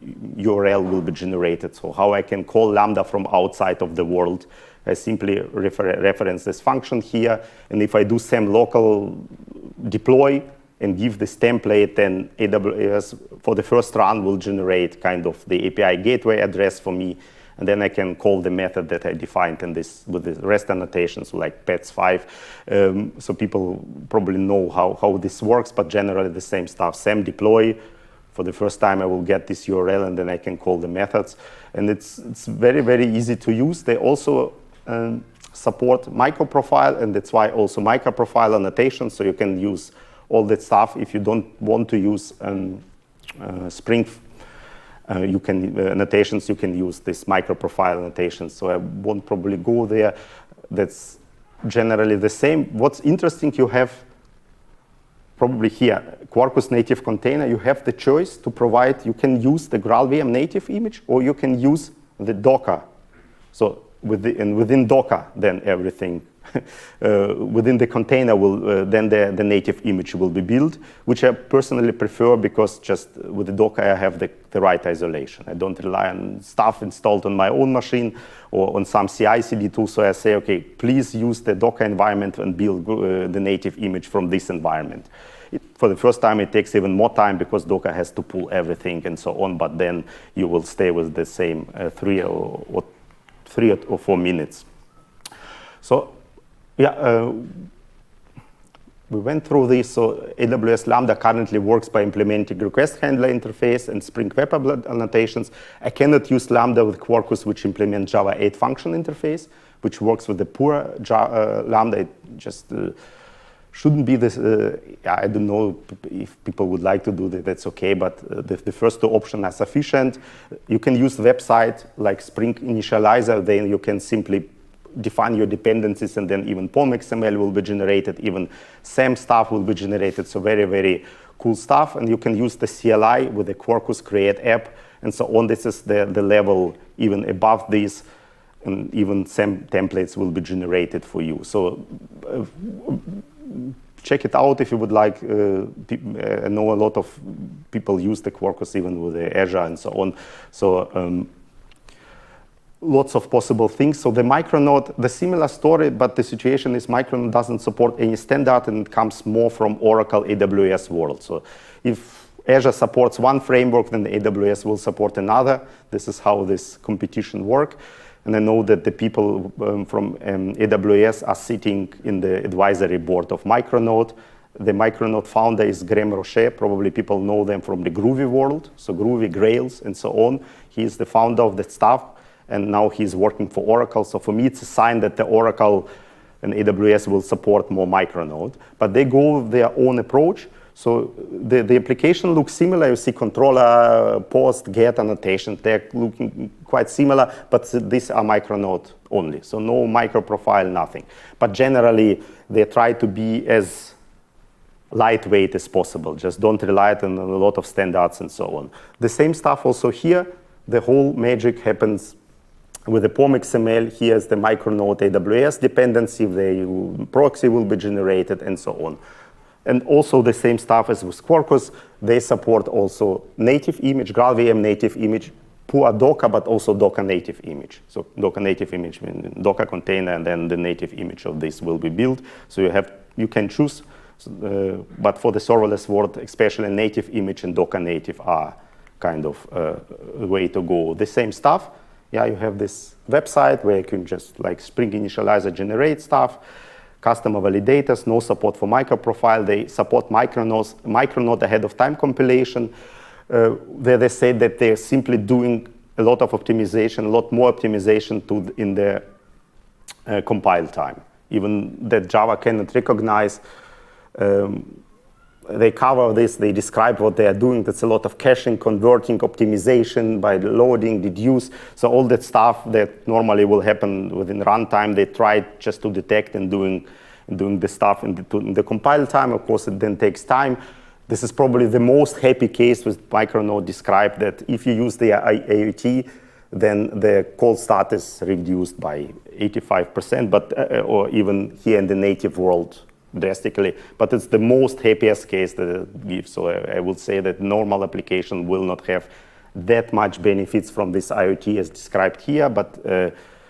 U R L will be generated. So how I can call Lambda from outside of the world. I simply refer reference this function here, and if I do some local deploy and give this template, then A W S for the first run will generate kind of the A P I gateway address for me, and then I can call the method that I defined in this with the REST annotations like pets five. Um, so people probably know how, how this works, but generally the same stuff. Sam deploy. For the first time, I will get this U R L, and then I can call the methods. And it's, it's very, very easy to use. They also um, support microprofile, and that's why also microprofile annotation. So you can use all that stuff. If you don't want to use um, uh, Spring Uh, you can uh, annotations, you can use this microprofile annotations. So I won't probably go there. That's generally the same. What's interesting, you have probably here, Quarkus native container, you have the choice to provide, you can use the GraalVM native image, or you can use the Docker. So with the, and within Docker, then everything uh, within the container will uh, then the, the native image will be built, which I personally prefer because just with the Docker I have the, the right isolation. I don't rely on stuff installed on my own machine or on some C I C D tool. So I say, okay, please use the Docker environment and build uh, the native image from this environment. It, for the first time, it takes even more time because Docker has to pull everything and so on. But then you will stay with the same uh, three or, or three or four minutes. So, yeah, uh, we went through this. So A W S Lambda currently works by implementing request handler interface and Spring Web annotations. I cannot use Lambda with Quarkus, which implements Java eight function interface, which works with the pure Java, uh, Lambda. It just uh, shouldn't be this. Uh, yeah, I don't know if people would like to do that. That's okay. But uh, the, the first two options are sufficient. You can use the website like Spring Initializer. Then you can simply define your dependencies, and then even P O M X M L will be generated, even SAM stuff will be generated, so very, very cool stuff. And you can use the C L I with the Quarkus create app, and so on. This is the, the level even above this, and even SAM templates will be generated for you. So uh, check it out if you would like. Uh, I know a lot of people use the Quarkus even with the Azure and so on. So um, lots of possible things. So the Micronaut, the similar story, but the situation is Micronaut doesn't support any standard, and it comes more from Oracle A W S world. So if Azure supports one framework, then the A W S will support another. This is how this competition works. And I know that the people um, from um, A W S are sitting in the advisory board of Micronaut. The Micronaut founder is Graham Roche. Probably people know them from the Groovy world. So Groovy, Grails, and so on. He is the founder of the stuff. And now he's working for Oracle. So for me, it's a sign that the Oracle and A W S will support more Micronaut. But they go with their own approach. So the, the application looks similar. You see controller, post, get annotation. They're looking quite similar, but these are Micronaut only. So no microprofile, nothing. But generally, they try to be as lightweight as possible. Just don't rely on a lot of standards and so on. The same stuff also here. The whole magic happens with the P O M X M L. Here's the Micronaut A W S dependency, the proxy will be generated, and so on. And also the same stuff as with Quarkus. They support also native image, GraalVM native image, pure Docker, but also Docker native image. So Docker native image means Docker container, and then the native image of this will be built. So you have you can choose, uh, but for the serverless world, especially native image and Docker native are kind of uh, way to go. The same stuff. Yeah, you have this website where you can just like Spring Initializer generate stuff, customer validators, no support for microprofile. They support Micronaut, Micronaut ahead of time compilation. Uh, where they say that they're simply doing a lot of optimization, a lot more optimization to in the uh, compile time. Even that Java cannot recognize. Um, They cover this, they describe what they are doing. That's a lot of caching, converting, optimization by loading, deduce. So all that stuff that normally will happen within runtime, they try just to detect and doing, doing the stuff in the, to, in the compile time. Of course, it then takes time. This is probably the most happy case with Micronaut described, that if you use the A U T, then the call start is reduced by eighty-five percent, but uh, or even here in the native world, drastically, but it's the most happiest case that it gives. So I, I would say that normal application will not have that much benefits from this I O T as described here, but uh,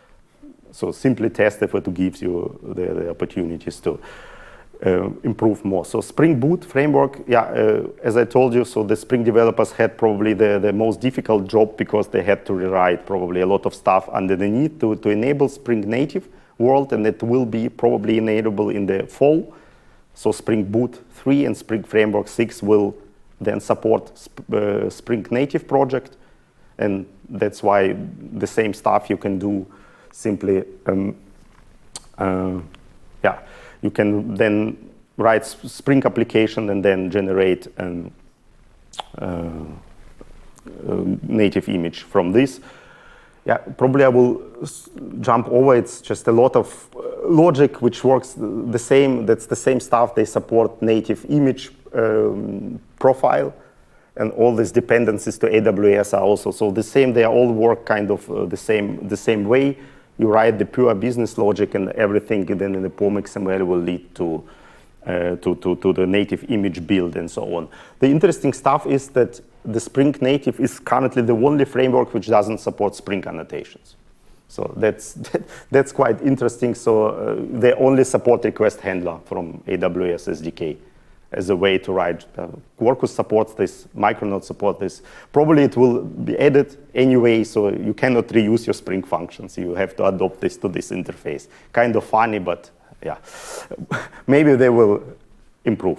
so simply test if it gives you the, the opportunities to uh, improve more. So Spring Boot framework, yeah, uh, as I told you, so the Spring developers had probably the, the most difficult job because they had to rewrite probably a lot of stuff underneath to, to enable Spring Native world, and it will be probably enabled in the fall. So Spring Boot three and Spring Framework six will then support sp uh, Spring Native project, and that's why the same stuff you can do simply, um, uh, yeah, you can then write Spring application and then generate a uh, uh, native image from this. Yeah, probably I will jump over. It's just a lot of uh, logic which works the same. That's the same stuff. They support native image um, profile, and all these dependencies to A W S are also so the same. They all work kind of uh, the same the same way. you write the pure business logic and everything, and then in the P O M X M L will lead to, uh, to, to, to the native image build and so on. The interesting stuff is that the Spring Native is currently the only framework which doesn't support Spring annotations. So that's, that, that's quite interesting. So uh, they only support request handler from A W S S D K as a way to write. Uh, Quarkus supports this, Micronaut supports this. Probably it will be added anyway, so you cannot reuse your Spring functions. You have to adopt this to this interface. Kind of funny, but yeah, maybe they will improve.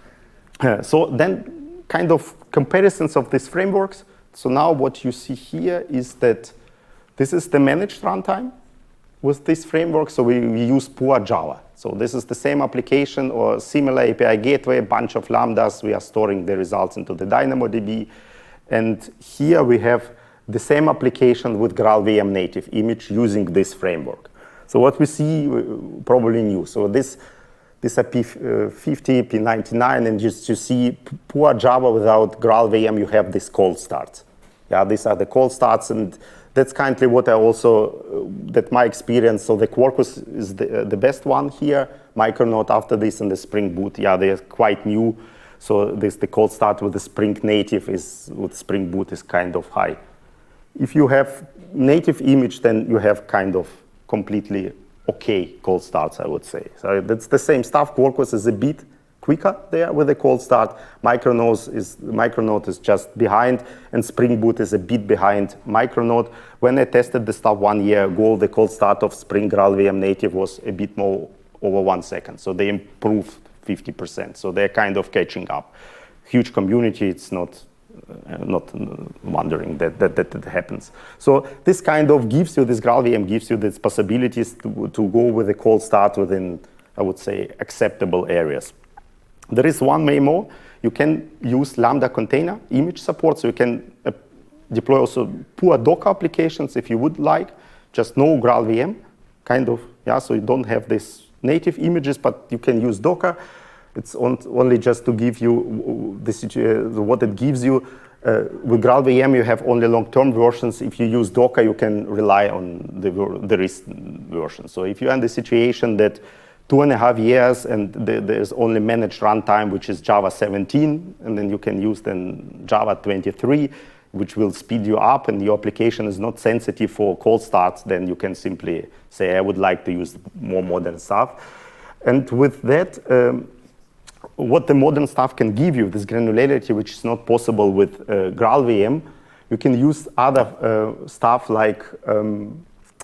Uh, so then kind of comparisons of these frameworks. So now what you see here is that this is the managed runtime with this framework. So we, we use pure Java. So this is the same application or similar A P I gateway, a bunch of lambdas. We are storing the results into the DynamoDB. And here we have the same application with GraalVM native image using this framework. So what we see, probably new. So this, this is a P fifty, P ninety-nine, and just you see pure Java without GraalVM, you have this cold starts. Yeah, these are the cold starts, and that's kindly what I also, uh, that my experience, so the Quarkus is the, uh, the best one here, Micronaut after this, and the Spring Boot, yeah, they're quite new. So this, the cold start with the Spring Native is, with Spring Boot is kind of high. If you have native image, then you have kind of completely okay cold starts, I would say. So that's the same stuff. Quarkus is a bit quicker there with the cold start. Micronaut is, Micronaut is just behind, and Spring Boot is a bit behind Micronaut. When I tested the stuff one year ago, the cold start of Spring GraalVM native was a bit more over one second. So they improved fifty percent. So they're kind of catching up. Huge community, it's not, uh, not wondering that, that that that happens. So this kind of gives you, this GraalVM gives you these possibilities to, to go with a cold start within, I would say, acceptable areas. There is one way more. You can use Lambda container image support, so you can uh, deploy also pure Docker applications if you would like, just no GraalVM, kind of, yeah, so you don't have these native images, but you can use Docker. It's on, only just to give you the situation, what it gives you. Uh, with GraalVM, you have only long-term versions. If you use Docker, you can rely on the, the recent version. So if you're in the situation that two and a half years and the, there's only managed runtime, which is Java seventeen, and then you can use then Java twenty-three, which will speed you up, and your application is not sensitive for cold starts, then you can simply say, I would like to use more modern stuff. And with that, um, what the modern stuff can give you, this granularity, which is not possible with uh, GraalVM, you can use other uh, stuff like um,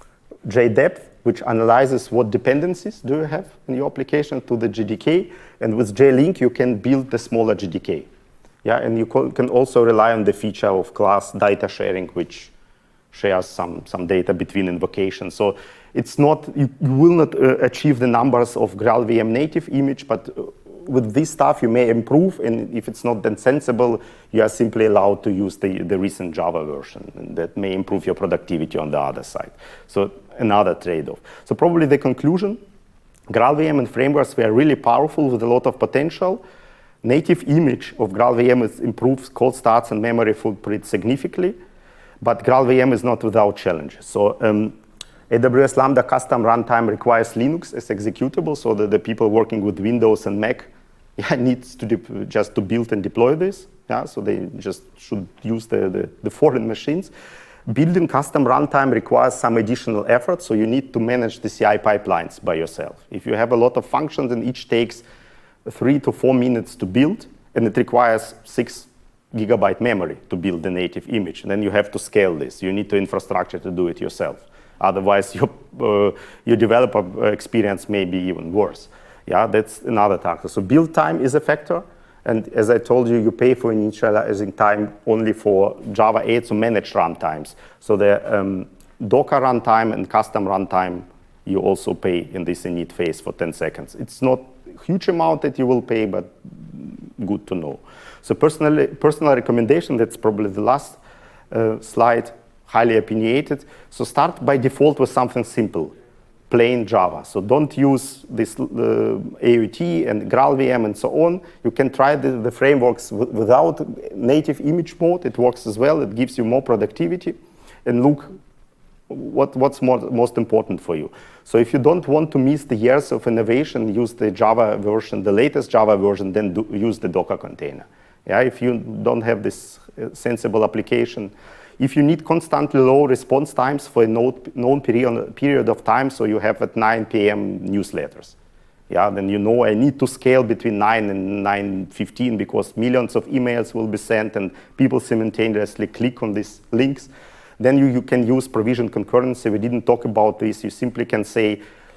JDepth, which analyzes what dependencies do you have in your application to the J D K. And with JLink, you can build the smaller J D K. Yeah, and you can also rely on the feature of class data sharing, which shares some, some data between invocations. So it's not, you, you will not uh, achieve the numbers of GraalVM native image, but uh, with this stuff, you may improve, and if it's not then sensible, you are simply allowed to use the, the recent Java version, and that may improve your productivity on the other side. So another trade-off. So probably the conclusion, GraalVM and frameworks were really powerful with a lot of potential. Native image of GraalVM is improves cold starts and memory footprint significantly, but GraalVM is not without challenges. So um, A W S Lambda custom runtime requires Linux as executable, so that the people working with Windows and Mac yeah, needs to just to build and deploy this. Yeah, so they just should use the, the, the foreign machines. Building custom runtime requires some additional effort, so you need to manage the C I pipelines by yourself. If you have a lot of functions and each takes three to four minutes to build, and it requires six gigabyte memory to build the native image, and then you have to scale this. You need the infrastructure to do it yourself. Otherwise, your, uh, your developer experience may be even worse. Yeah, that's another factor. So build time is a factor. And as I told you, you pay for initializing time only for Java eight, so managed runtimes. So the um, Docker runtime and custom runtime, you also pay in this init phase for ten seconds. It's not a huge amount that you will pay, but good to know. So personally, personal recommendation, that's probably the last uh, slide, highly opinionated. So start by default with something simple, plain Java. So don't use this uh, A U T and GraalVM and so on. You can try the, the frameworks w without native image mode. It works as well. It gives you more productivity. And look what, what's more, most important for you. So if you don't want to miss the years of innovation, use the Java version, the latest Java version, then do, use the Docker container. Yeah, if you don't have this sensible application, if you need constantly low response times for a known period, period of time, so you have at nine p m newsletters, yeah, then you know I need to scale between nine and nine fifteen because millions of emails will be sent and people simultaneously click on these links. Then you, you can use provision concurrency. We didn't talk about this. You simply can say,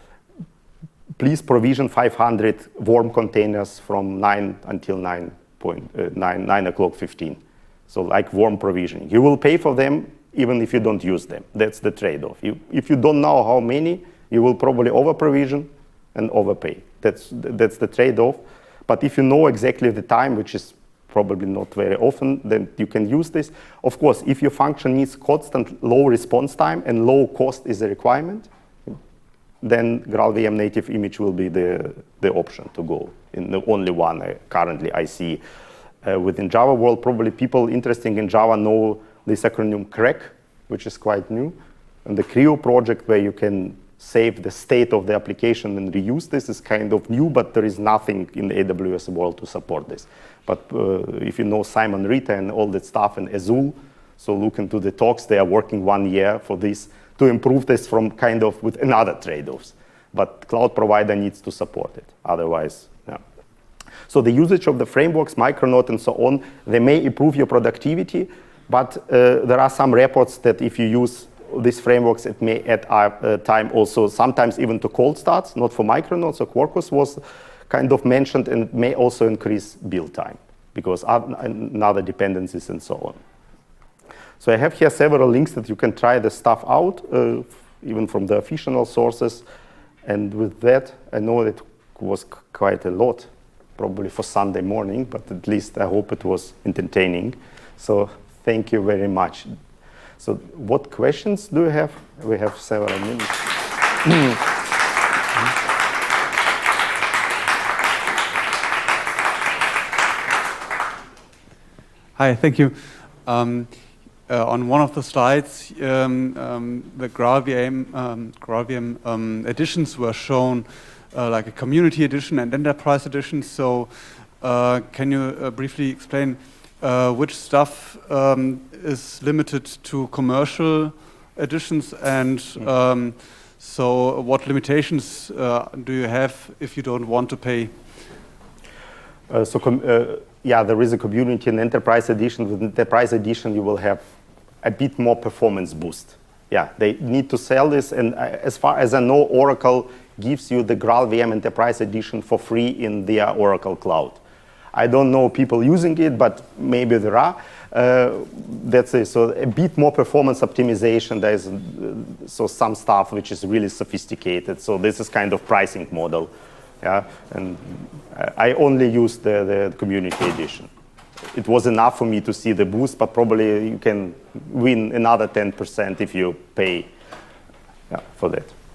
please provision five hundred warm containers from nine until nine, point, uh, nine, nine o'clock fifteen. So like warm provisioning. You will pay for them even if you don't use them. That's the trade-off. You, if you don't know how many, you will probably over-provision and overpay. That's, that's the trade-off. But if you know exactly the time, which is probably not very often, then you can use this. Of course, if your function needs constant low response time and low cost is a requirement, then GraalVM native image will be the, the option to go in the only one uh, currently I see. Uh, within Java world, probably people interested in Java know this acronym C R E C, which is quite new. And the Creo project where you can save the state of the application and reuse this is kind of new, but there is nothing in the A W S world to support this. But uh, if you know Simon Rita and all that stuff and Azul, so look into the talks, they are working one year for this to improve this from kind of with another trade-offs. But cloud provider needs to support it, otherwise, yeah. So the usage of the frameworks, Micronaut and so on, they may improve your productivity, but uh, there are some reports that if you use these frameworks, it may add uh, time also, sometimes even to cold starts, not for Micronaut, so Quarkus was kind of mentioned, and may also increase build time because other dependencies and so on. So I have here several links that you can try the stuff out, uh, even from the official sources. And with that, I know it was quite a lot, probably for Sunday morning, but at least I hope it was entertaining. So thank you very much. So what questions do you have? We have several minutes. Hi, thank you. Um, uh, on one of the slides, um, um, the GraalVM, um, GraalVM um, editions were shown, uh, like a community edition and enterprise edition. So uh, can you uh, briefly explain uh, which stuff um, is limited to commercial editions, and um, so what limitations uh, do you have if you don't want to pay? Uh, so com uh, yeah, there is a community and enterprise edition. With enterprise edition, you will have a bit more performance boost. Yeah, they need to sell this, and as far as I know, Oracle gives you the GraalVM Enterprise Edition for free in their Oracle Cloud. I don't know people using it, but maybe there are. Uh, that's it. So a bit more performance optimization. There's uh, so some stuff which is really sophisticated. So this is kind of pricing model. Yeah, and I only used the, the community edition. It was enough for me to see the boost, but probably you can win another ten percent if you pay, yeah, for that.